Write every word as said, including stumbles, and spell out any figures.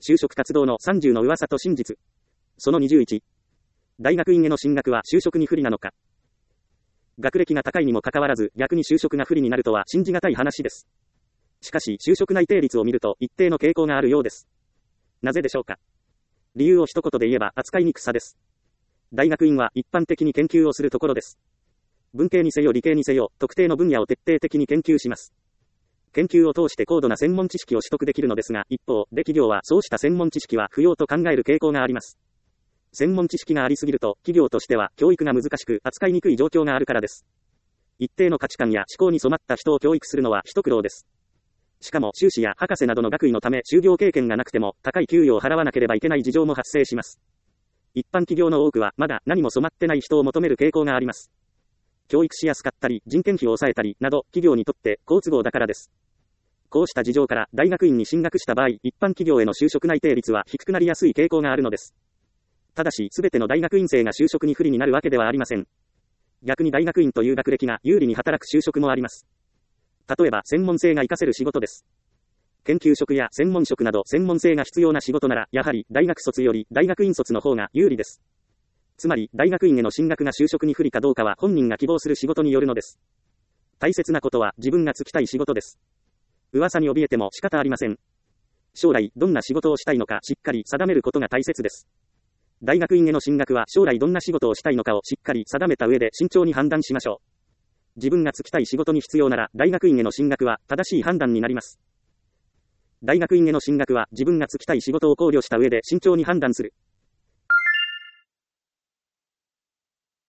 就職活動のさんじゅうの噂と真実。そのにじゅういち。大学院への進学は就職に不利なのか。学歴が高いにもかかわらず逆に就職が不利になるとは信じがたい話です。しかし就職内定率を見ると一定の傾向があるようです。なぜでしょうか。理由を一言で言えば扱いにくさです。大学院は一般的に研究をするところです。文系にせよ理系にせよ特定の分野を徹底的に研究します。研究を通して高度な専門知識を取得できるのですが、一方で企業はそうした専門知識は不要と考える傾向があります。専門知識がありすぎると企業としては教育が難しく扱いにくい状況があるからです。一定の価値観や思考に染まった人を教育するのは一苦労です。しかも修士や博士などの学位のため就業経験がなくても高い給与を払わなければいけない事情も発生します。一般企業の多くはまだ何も染まってない人を求める傾向があります。教育しやすかったり人件費を抑えたりなど企業にとって好都合だからです。こうした事情から大学院に進学した場合、一般企業への就職内定率は低くなりやすい傾向があるのです。ただし、すべての大学院生が就職に不利になるわけではありません。逆に大学院という学歴が有利に働く就職もあります。例えば、専門性が活かせる仕事です。研究職や専門職など専門性が必要な仕事なら、やはり大学卒より大学院卒の方が有利です。つまり、大学院への進学が就職に不利かどうかは本人が希望する仕事によるのです。大切なことは自分が就きたい仕事です。噂に怯えても仕方ありません。将来どんな仕事をしたいのかしっかり定めることが大切です。大学院への進学は将来どんな仕事をしたいのかをしっかり定めた上で慎重に判断しましょう。自分が就きたい仕事に必要なら大学院への進学は正しい判断になります。大学院への進学は自分が就きたい仕事を考慮した上で慎重に判断する。